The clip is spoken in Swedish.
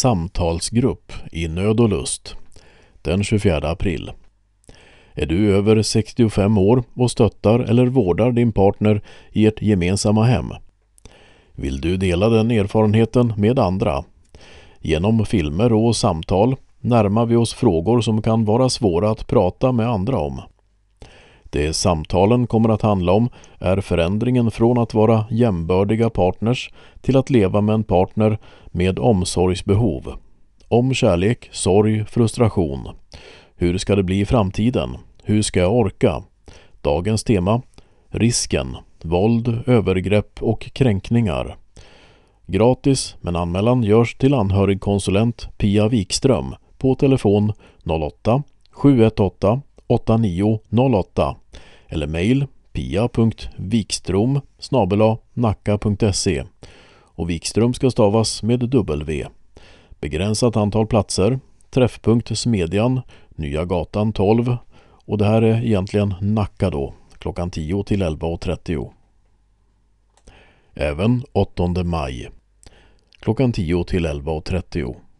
samtalsgrupp i nöd och lust den 24 april. Är du över 65 år och stöttar eller vårdar din partner i ert gemensamma hem? Vill du dela den erfarenheten med andra? Genom filmer och samtal närmar vi oss frågor som kan vara svåra att prata med andra om. Det samtalen kommer att handla om är förändringen från att vara jämbördiga partners till att leva med en partner med omsorgsbehov. Om kärlek, sorg, frustration. Hur ska det bli i framtiden? Hur ska jag orka? Dagens tema: risken, våld, övergrepp och kränkningar. Gratis, men anmälan görs till anhörigkonsulent Pia Wikström på telefon 08 718 8908 eller mejl pia.wikstrom@nacka.se, och Wikström ska stavas med W. Begränsat antal platser, träffpunkt Smedjan, Nya gatan 12, och det här är egentligen Nacka då, klockan 10 till 11.30. Även 8 maj, klockan 10 till 11.30.